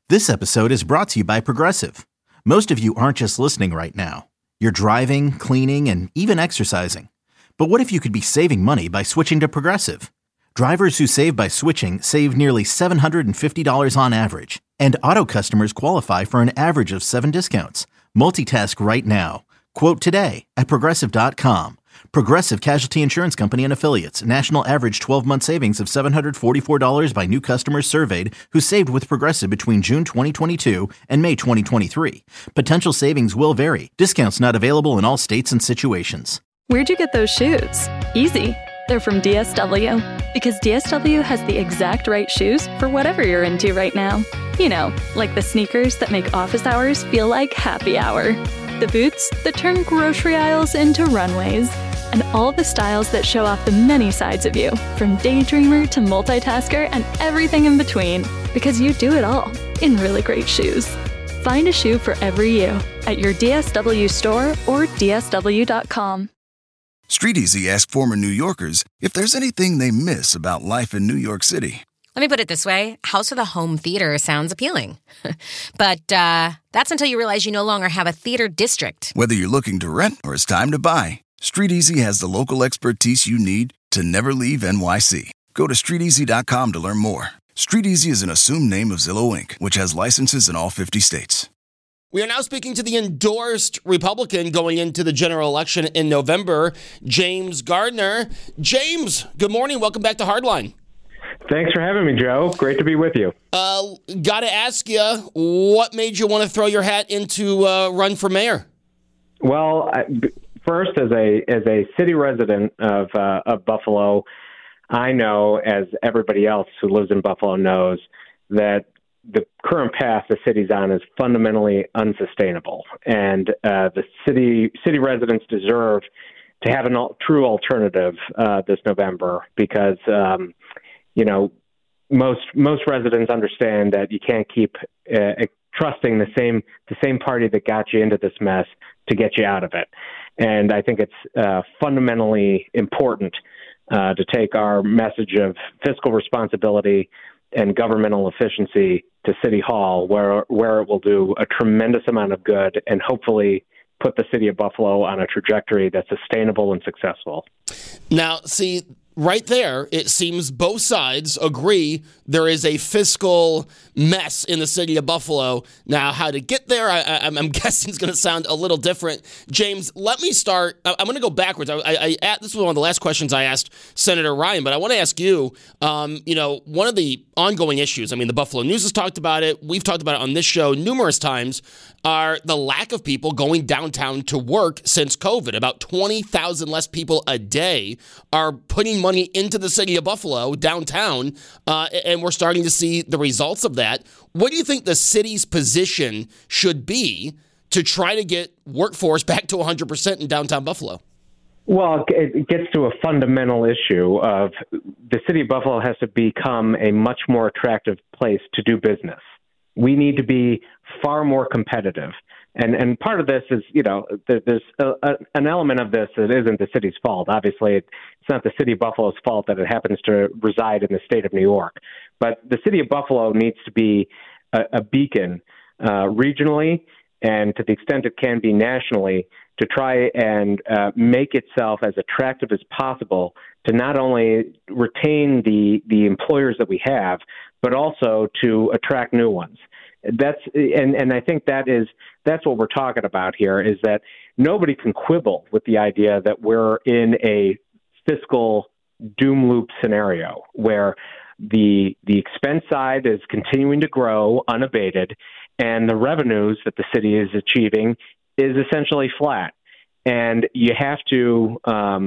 This episode is brought to you by Progressive. Most of you aren't just listening right now. You're driving, cleaning, and even exercising. But what if you could be saving money by switching to Progressive? Drivers who save by switching save nearly $750 on average. And auto customers qualify for an average of 7 discounts. Multitask right now. Quote today at Progressive.com. Progressive Casualty Insurance Company and Affiliates. National average 12-month savings of $744 by new customers surveyed who saved with Progressive between June 2022 and May 2023. Potential savings will vary. Discounts not available in all states and situations. Where'd you get those shoes? Easy. They're from DSW. Because DSW has the exact right shoes for whatever you're into right now. You know, like the sneakers that make office hours feel like happy hour. The boots that turn grocery aisles into runways. And all the styles that show off the many sides of you, from daydreamer to multitasker and everything in between. Because you do it all in really great shoes. Find a shoe for every you at your DSW store or DSW.com. StreetEasy asked former New Yorkers if there's anything they miss about life in New York City. Let me put it this way. House with a home theater sounds appealing. But that's until you realize you no longer have a theater district. Whether you're looking to rent or it's time to buy, StreetEasy has the local expertise you need to never leave NYC. Go to StreetEasy.com to learn more. StreetEasy is an assumed name of Zillow Inc., which has licenses in all 50 states. We are now speaking to the endorsed Republican going into the general election in November, James Gardner. James, good morning. Welcome back to Hardline. Thanks for having me, Joe. Great to be with you. Got to ask you, what made you want to throw your hat into run for mayor? Well, first, as a city resident of Buffalo, I know, as everybody else who lives in Buffalo knows, that the current path the city's on is fundamentally unsustainable, and the city residents deserve to have a true alternative this November because most residents understand that you can't keep trusting the same party that got you into this mess to get you out of it. And I think it's fundamentally important to take our message of fiscal responsibility and governmental efficiency to City Hall, where it will do a tremendous amount of good and hopefully put the city of Buffalo on a trajectory that's sustainable and successful. Now, see, right there, it seems both sides agree there is a fiscal mess in the city of Buffalo. Now, how to get there, I'm guessing is going to sound a little different. James, let me start. I'm going to go backwards. This was one of the last questions I asked Senator Ryan, but I want to ask you, one of the ongoing issues, the Buffalo News has talked about it. We've talked about it on this show numerous times, are the lack of people going downtown to work since COVID. About 20,000 less people a day are putting money into the city of Buffalo downtown, and we're starting to see the results of that. What do you think the city's position should be to try to get workforce back to 100% in downtown Buffalo? Well, it gets to a fundamental issue of the city of Buffalo has to become a much more attractive place to do business. We need to be far more competitive. And part of this is, there's an element of this that isn't the city's fault. Obviously, it's not the city of Buffalo's fault that it happens to reside in the state of New York. But the city of Buffalo needs to be a beacon regionally and to the extent it can be nationally to try and make itself as attractive as possible to not only retain the employers that we have, but also to attract new ones. And I think that's what we're talking about here, is that nobody can quibble with the idea that we're in a fiscal doom loop scenario where the expense side is continuing to grow unabated and the revenues that the city is achieving is essentially flat. And you have to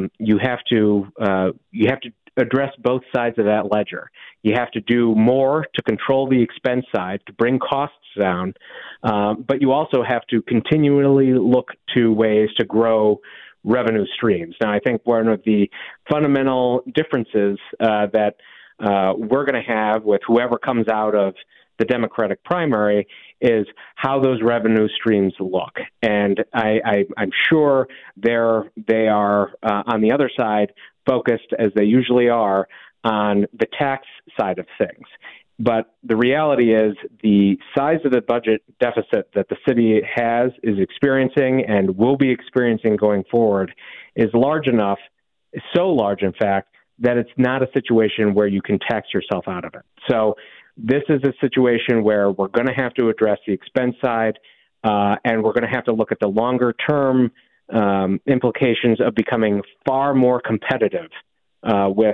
address both sides of that ledger. You have to do more to control the expense side, to bring costs down, but you also have to continually look to ways to grow revenue streams. Now, I think one of the fundamental differences that we're going to have with whoever comes out of the Democratic primary is how those revenue streams look. And I'm sure they are on the other side focused, as they usually are, on the tax side of things. But the reality is the size of the budget deficit that the city is experiencing and will be experiencing going forward is large enough, so large, in fact, that it's not a situation where you can tax yourself out of it. So this is a situation where we're going to have to address the expense side, and we're going to have to look at the longer-term implications of becoming far more competitive with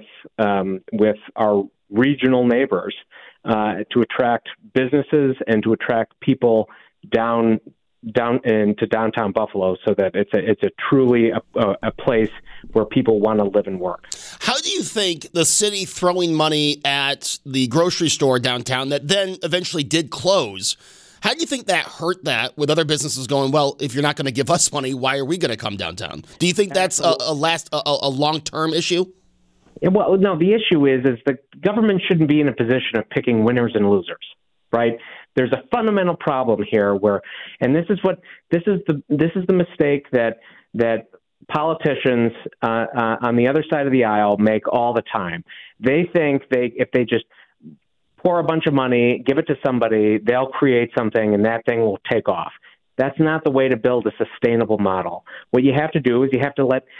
our regional neighbors to attract businesses and to attract people down into downtown Buffalo, so that it's a truly a place where people want to live and work. How do you think the city throwing money at the grocery store downtown that then eventually did close, how do you think that hurt that, with other businesses going, well, if you're not going to give us money, why are we going to come downtown? Do you think that's a long-term issue? Well, no, the issue is the government shouldn't be in a position of picking winners and losers, right? There's a fundamental problem here and this is the mistake that politicians on the other side of the aisle make all the time. They think if they just pour a bunch of money, give it to somebody, they'll create something and that thing will take off. That's not the way to build a sustainable model. What you have to do is you have to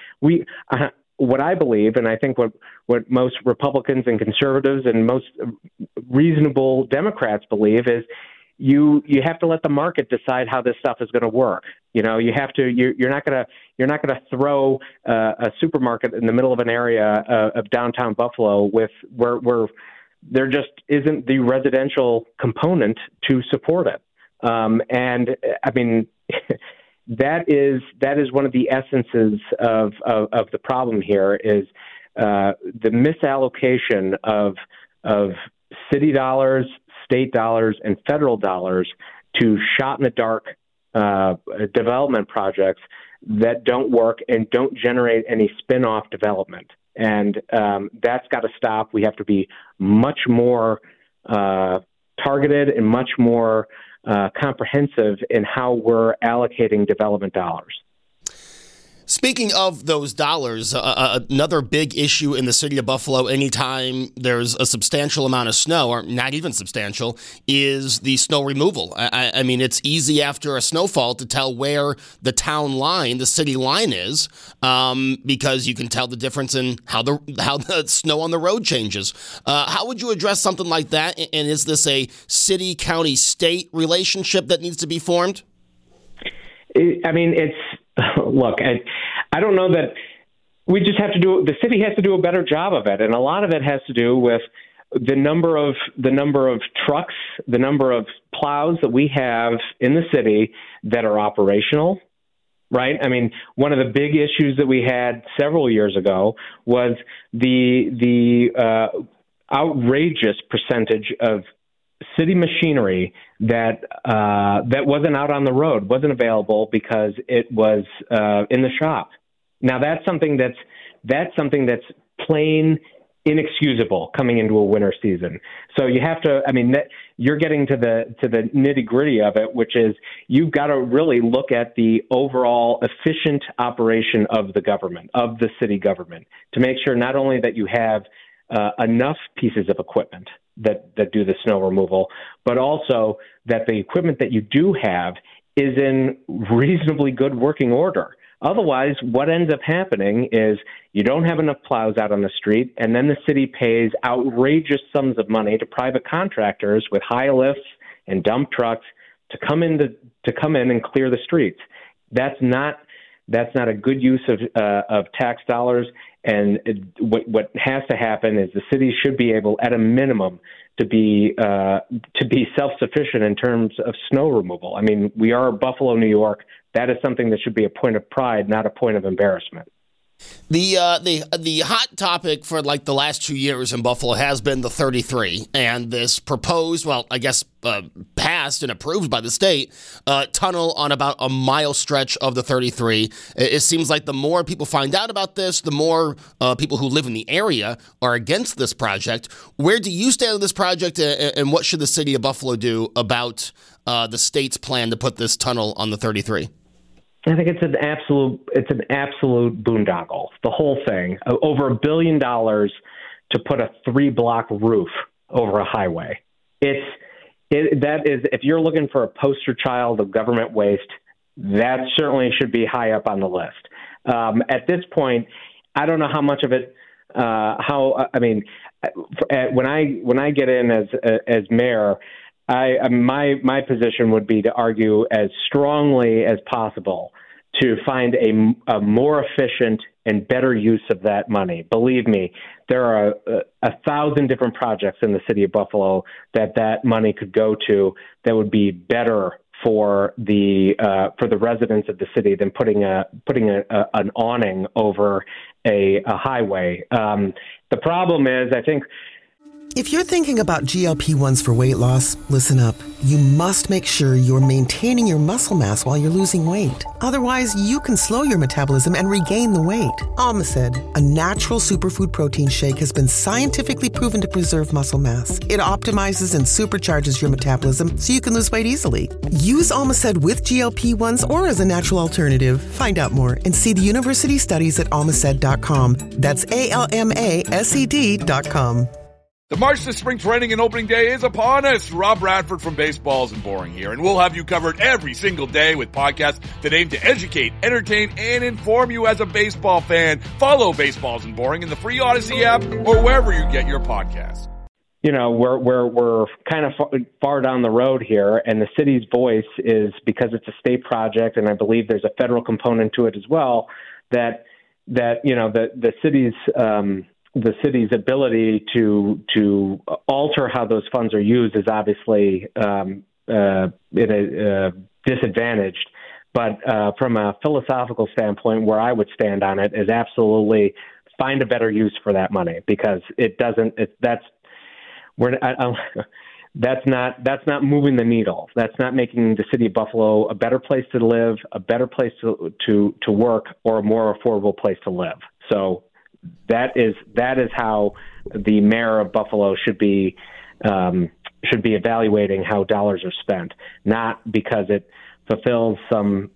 what I believe, and I think what most Republicans and conservatives and most reasonable Democrats believe, is you have to let the market decide how this stuff is going to work. You know, you have to. You're not going to throw a supermarket in the middle of an area of downtown Buffalo where there just isn't the residential component to support it. And I mean. That is one of the essences of the problem here is the misallocation of city dollars, state dollars, and federal dollars to shot-in-the-dark development projects that don't work and don't generate any spin-off development. And that's got to stop. We have to be much more targeted and much more comprehensive in how we're allocating development dollars. Speaking of those dollars, another big issue in the city of Buffalo anytime there's a substantial amount of snow, or not even substantial, is the snow removal. I mean, it's easy after a snowfall to tell where the town line, the city line is, because you can tell the difference in how the snow on the road changes. How would you address something like that? And is this a city, county, state relationship that needs to be formed? I mean, look, I don't know that we just have to the city has to do a better job of it. And a lot of it has to do with the number of trucks, the number of plows that we have in the city that are operational, right? I mean, one of the big issues that we had several years ago was the outrageous percentage of city machinery that wasn't out on the road, wasn't available because it was in the shop. Now that's something that's plain inexcusable coming into a winter season. So you have to, I mean, you're getting to the nitty gritty of it, which is you've got to really look at the overall efficient operation of the government, of the city government, to make sure not only that you have enough pieces of equipment that do the snow removal, but also that the equipment that you do have is in reasonably good working order. Otherwise, what ends up happening is you don't have enough plows out on the street, and then the city pays outrageous sums of money to private contractors with high lifts and dump trucks to come in and clear the streets. That's not a good use of tax dollars. And what has to happen is the city should be able, at a minimum, to be self-sufficient in terms of snow removal. I mean, we are Buffalo, New York. That is something that should be a point of pride, not a point of embarrassment. The hot topic for like the last 2 years in Buffalo has been the 33 and this proposed, well, I guess passed and approved by the state, tunnel on about a mile stretch of the 33. It seems like the more people find out about this, the more people who live in the area are against this project. Where do you stand on this project, and what should the city of Buffalo do about the state's plan to put this tunnel on the 33? I think it's an absolute boondoggle. The whole thing, over $1 billion to put a 3-block roof over a highway. that is, if you're looking for a poster child of government waste, that certainly should be high up on the list. At this point, I don't know how much of it. When I get in as mayor, my position would be to argue as strongly as possible to find a more efficient and better use of that money. Believe me, there are 1,000 different projects in the city of Buffalo that money could go to that would be better for the residents of the city than putting an awning over a highway. The problem is, I think, if you're thinking about GLP-1s for weight loss, listen up. You must make sure you're maintaining your muscle mass while you're losing weight. Otherwise, you can slow your metabolism and regain the weight. Almacid, a natural superfood protein shake, has been scientifically proven to preserve muscle mass. It optimizes and supercharges your metabolism so you can lose weight easily. Use Almacid with GLP-1s or as a natural alternative. Find out more and see the university studies at almacid.com. That's ALMASED.com. The march to spring training and opening day is upon us. Rob Bradford from Baseballs and Boring here, and we'll have you covered every single day with podcasts that aim to educate, entertain, and inform you as a baseball fan. Follow Baseballs and Boring in the free Odyssey app or wherever you get your podcasts. You know, we're kind of far down the road here, and the city's voice is, because it's a state project, and I believe there's a federal component to it as well, that you know the city's ability to alter how those funds are used is obviously disadvantaged. But from a philosophical standpoint, where I would stand on it is absolutely find a better use for that money, because that's not moving the needle. That's not making the city of Buffalo a better place to live, a better place to work, or a more affordable place to live. So that is how the mayor of Buffalo should be evaluating how dollars are spent, not because it fulfills some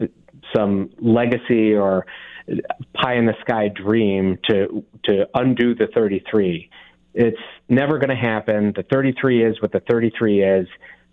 legacy or pie in the sky dream to undo the 33. It's never going to happen. The 33 is what the 33 is,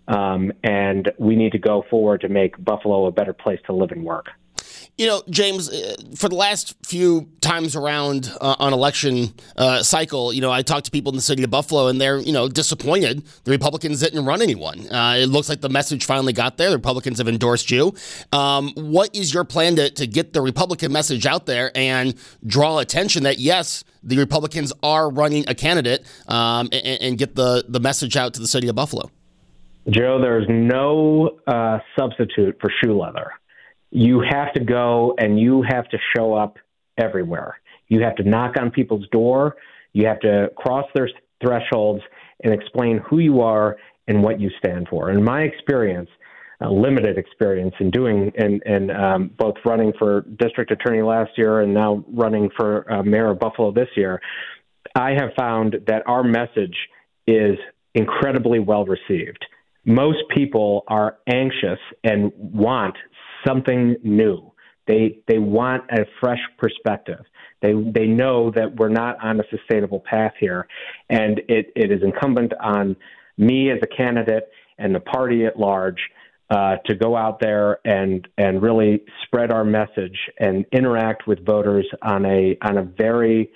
and we need to go forward to make Buffalo a better place to live and work. You know, James, for the last few times around on election cycle, you know, I talked to people in the city of Buffalo, and they're, you know, disappointed the Republicans didn't run anyone. It looks like the message finally got there. The Republicans have endorsed you. What is your plan to get the Republican message out there and draw attention that, yes, the Republicans are running a candidate and get the message out to the city of Buffalo? Joe, there's no substitute for shoe leather. You have to go and you have to show up everywhere. You have to knock on people's door. You have to cross their thresholds and explain who you are and what you stand for. In my experience, limited experience in doing and both running for district attorney last year and now running for mayor of Buffalo this year, I have found that our message is incredibly well received. Most people are anxious and want something new. They want a fresh perspective. They know that we're not on a sustainable path here, and it is incumbent on me as a candidate and the party at large to go out there and really spread our message and interact with voters on a very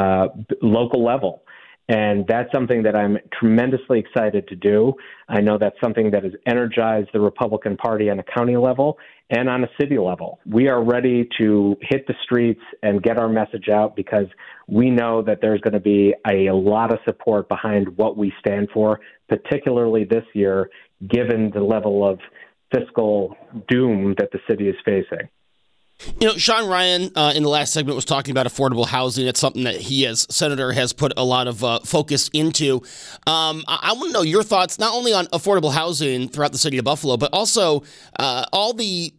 local level. And that's something that I'm tremendously excited to do. I know that's something that has energized the Republican Party on a county level and on a city level. We are ready to hit the streets and get our message out because we know that there's going to be a lot of support behind what we stand for, particularly this year, given the level of fiscal doom that the city is facing. You know, Sean Ryan in the last segment was talking about affordable housing. It's something that he, as senator, has put a lot of focus into. I want to know your thoughts not only on affordable housing throughout the city of Buffalo, but also all the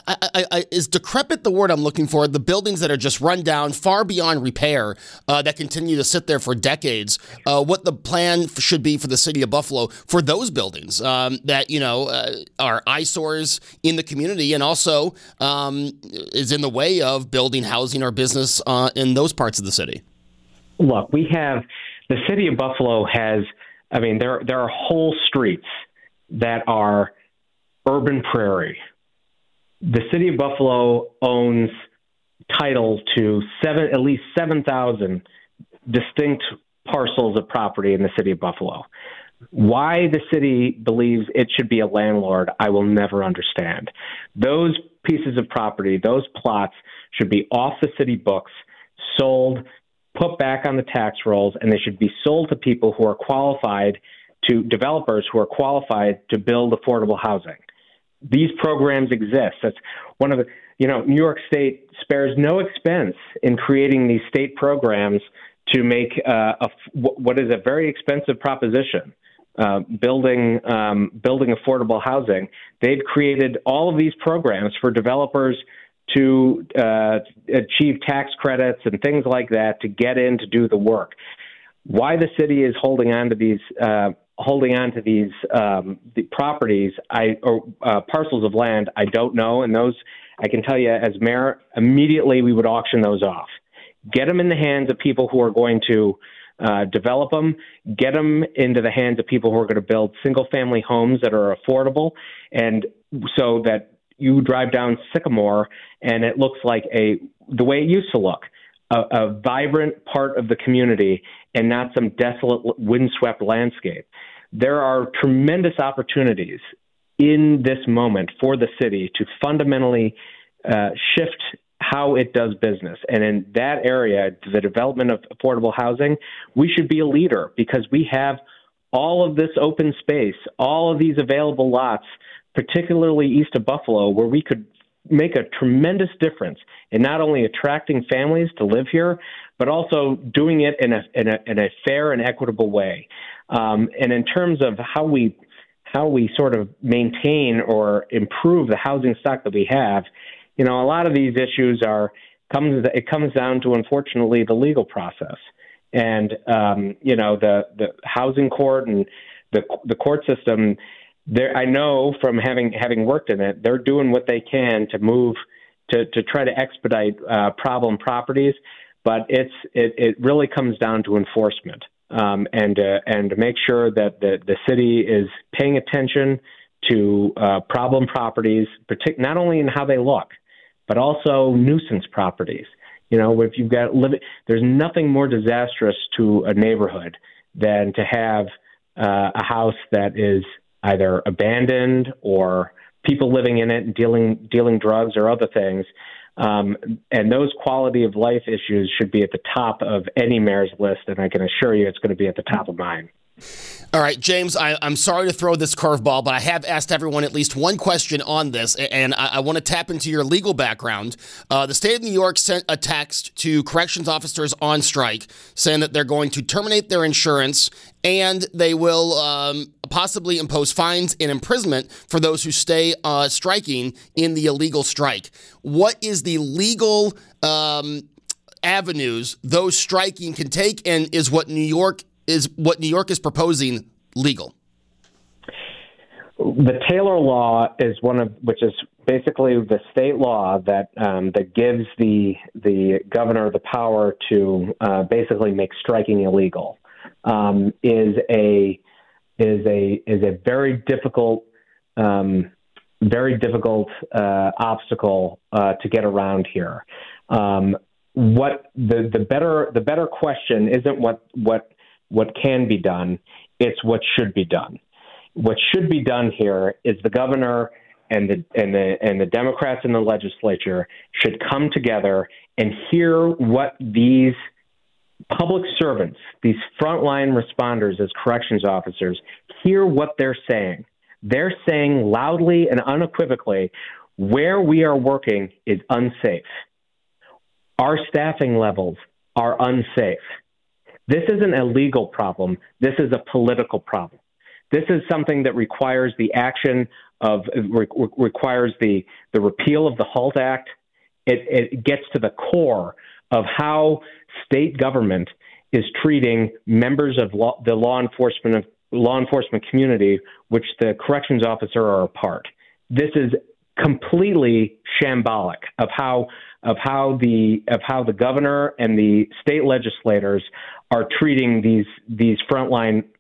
is decrepit the word I'm looking for? The buildings that are just run down, far beyond repair, that continue to sit there for decades. What the plan should be for the city of Buffalo for those buildings that are eyesores in the community, and also is in the way of building housing or business in those parts of the city? Look, the city of Buffalo has I mean, there are whole streets that are urban prairie. The city of Buffalo owns title to at least 7,000 distinct parcels of property in the city of Buffalo. Why the city believes it should be a landlord, I will never understand. Those pieces of property, those plots should be off the city books, sold, put back on the tax rolls, and they should be sold to people who are qualified, to developers who are qualified to build affordable housing. These programs exist. That's one of the, New York State spares no expense in creating these state programs to make what is a very expensive proposition. Building affordable housing. They've created all of these programs for developers to achieve tax credits and things like that to get in to do the work. Why the city is holding on to these the properties or parcels of land, I don't know. And those, I can tell you as mayor, immediately we would auction those off. Get them in the hands of people who are going to develop them, get them into the hands of people who are going to build single-family homes that are affordable, and so that you drive down Sycamore and it looks like the way it used to look, a vibrant part of the community and not some desolate, windswept landscape. There are tremendous opportunities in this moment for the city to fundamentally shift how it does business. And in that area, the development of affordable housing, we should be a leader because we have all of this open space, all of these available lots, particularly east of Buffalo, where we could make a tremendous difference in not only attracting families to live here, but also doing it in a fair and equitable way. And in terms of how we sort of maintain or improve the housing stock that we have, a lot of these issues comes down to, unfortunately, the legal process. And, the housing court and the court system, I know from having worked in it, they're doing what they can to move to try to expedite problem properties. But it really comes down to enforcement and to make sure that the city is paying attention to problem properties, not only in how they look, but also nuisance properties. If you've got there's nothing more disastrous to a neighborhood than to have a house that is either abandoned or people living in it and dealing drugs or other things. And those quality of life issues should be at the top of any mayor's list, and I can assure you it's going to be at the top of mine. All right, James, I'm sorry to throw this curveball, but I have asked everyone at least one question on this, and I want to tap into your legal background. The state of New York sent a text to corrections officers on strike saying that they're going to terminate their insurance and they will possibly impose fines and imprisonment for those who stay striking in the illegal strike. What is the legal avenues those striking can take, and is what New York is proposing legal? The Taylor Law is which is basically the state law that gives the governor the power to basically make striking illegal. Is a very difficult obstacle to get around here. What the better question isn't what can be done, it's what should be done. What should be done here is the governor and the Democrats in the legislature should come together and hear what these public servants, these frontline responders as corrections officers, hear what they're saying. They're saying loudly and unequivocally, where we are working is unsafe. Our staffing levels are unsafe. This isn't a legal problem. This is a political problem. This is something that requires the action requires the repeal of the HALT Act. It gets to the core of how state government is treating members of the law enforcement community, which the corrections officer are a part. This is completely shambolic of how the governor and the state legislators are treating these frontline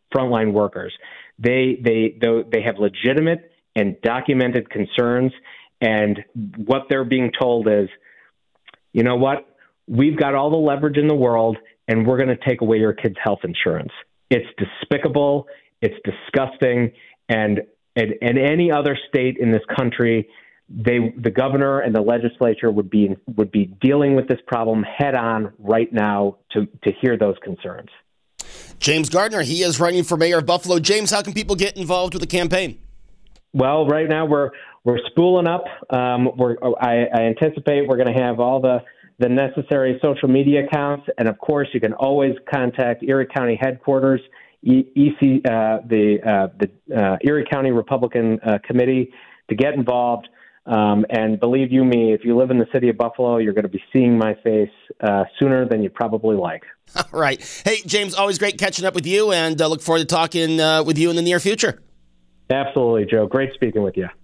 frontline workers. They have legitimate and documented concerns, and what they're being told is, you know what? We've got all the leverage in the world, and we're going to take away your kids' health insurance. It's despicable. It's disgusting. And any other state in this country, the governor and the legislature would be dealing with this problem head on right now to hear those concerns. James Gardner, he is running for mayor of Buffalo. James, how can people get involved with the campaign? Well, right now we're spooling up. I anticipate we're going to have all the necessary social media accounts, and of course, you can always contact Erie County headquarters, the Erie County Republican Committee, to get involved. And believe you me, if you live in the city of Buffalo, you're going to be seeing my face sooner than you probably like. All right. Hey, James, always great catching up with you, and look forward to talking with you in the near future. Absolutely, Joe. Great speaking with you.